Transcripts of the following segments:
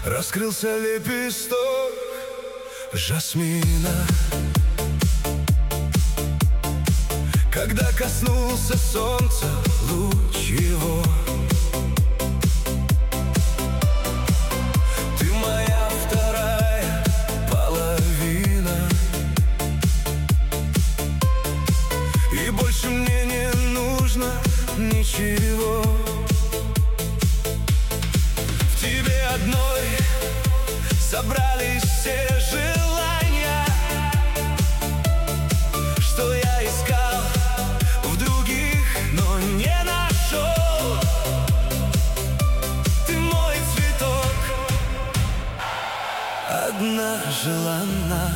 Раскрылся лепесток жасмина, когда коснулся солнца луч его. Ты моя вторая половина, и больше мне не нужно ничего. В тебе одной собрались все желания, что я искал в других, но не нашел. Ты мой цветок, одна желанна,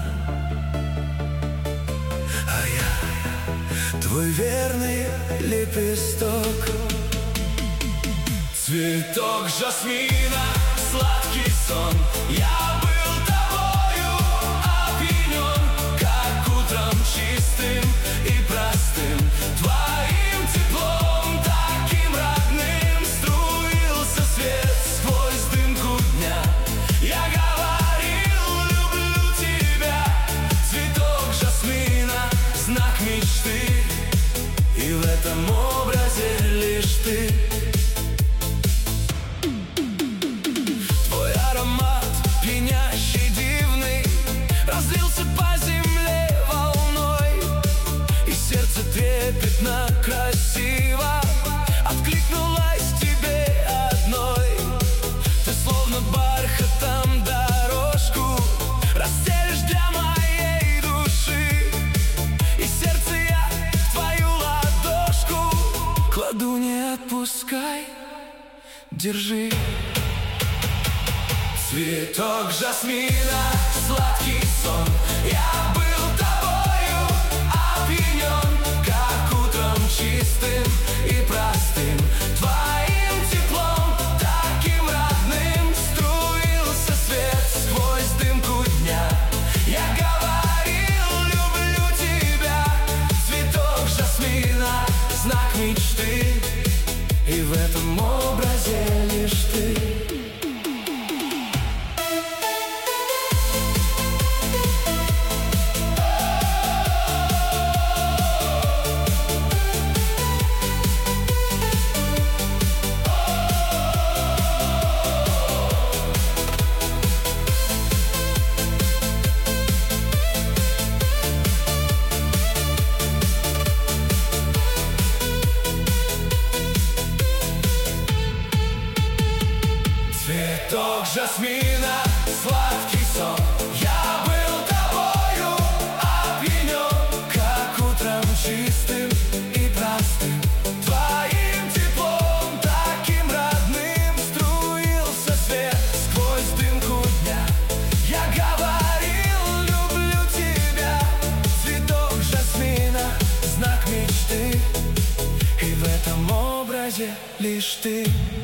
а я твой верный лепесток. Цветок жасмина, сладкий сон, я был тобою опьянен, как утром чистым и простым. Твоим теплом, таким родным, струился свет сквозь дымку дня. Я говорил, люблю тебя, цветок жасмина, знак мечты, и в этом образе лишь ты. Трепетно, красиво откликнулась тебе одной. Ты словно бархатом дорожку расстелишь для моей души, и сердце я в твою ладошку кладу, не отпускай, держи. Цветок жасмина, сладкий сон, я был тобою опьянен, чистым и простым. Твоим теплом, таким родным, струился свет сквозь дымку дня. Я говорил, люблю тебя, цветок жасмина, знак мечты, и в этом образе лишь ты. Цветок жасмина, сладкий сон, я был тобою опьянен, как утром чистым и простым. Твоим теплом, таким родным, струился свет сквозь дымку дня. Я говорил, люблю тебя, цветок жасмина, знак мечты, и в этом образе лишь ты.